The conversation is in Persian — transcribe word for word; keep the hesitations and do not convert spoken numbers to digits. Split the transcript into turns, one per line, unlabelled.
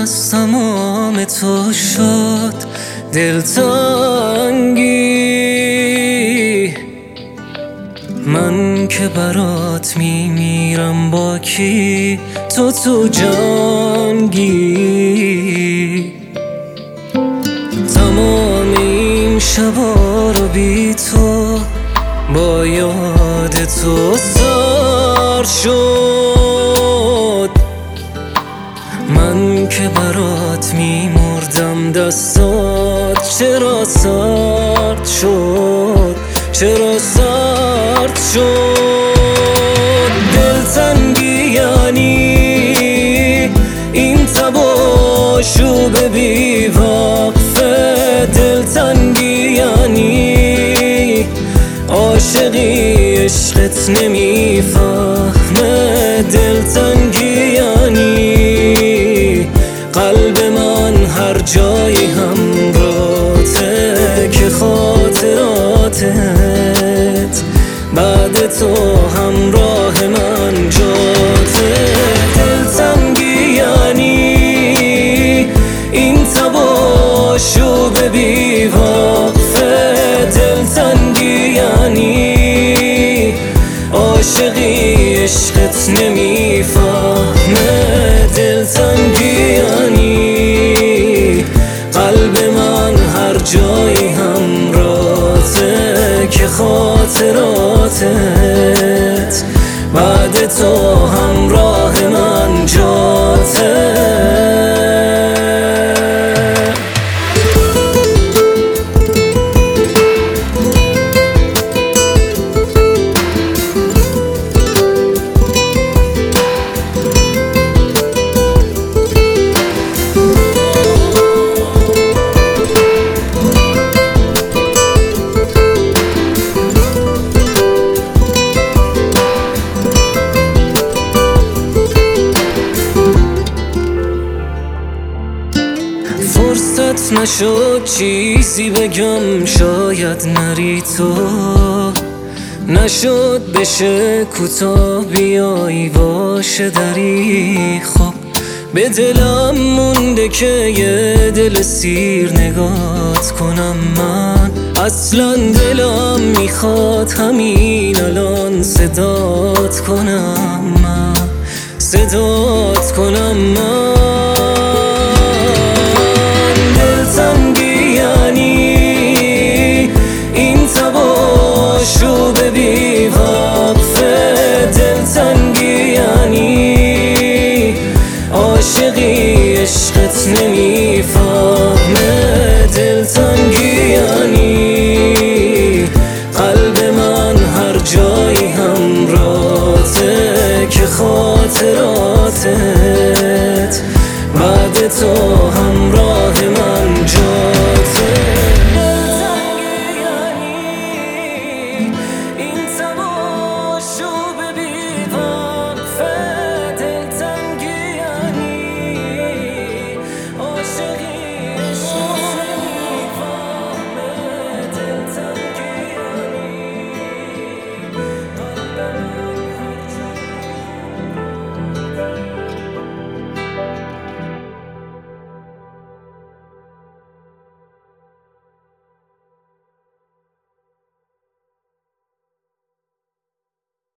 از تمام تو شد دلتنگی. من که برات میمیرم با کی، تو تو جنگی. تمام این شبا رو بی تو با یاد تو سر شد. من که برات میمردم دستات چرا سرد شد، چرا سرد شد. دلتنگی یعنی این تباشو ببی وقفه. دلتنگی یعنی عاشقی عشقت نمیفهمه. دلتنگی یعنی قلب من هر جایی همراته که خاطراتت بعد تو همراه من جاته. دلتنگی یعنی این تباشو ببی وقفه. دلتنگی یعنی عاشقی عشقت نمیفهمه. دلتنگی یعنی قلب من هر جایی همراته که خاطراتت بعد تو همراه من جاته. فرصت نشد چیزی بگم، شاید نری تو. نشد بشه کوتاه بیایی باشه دری. خب به دلم مونده که یه دل سیر نگات کنم. من اصلا دلم میخواد همین الان صدات کنم. من صدات کنم. من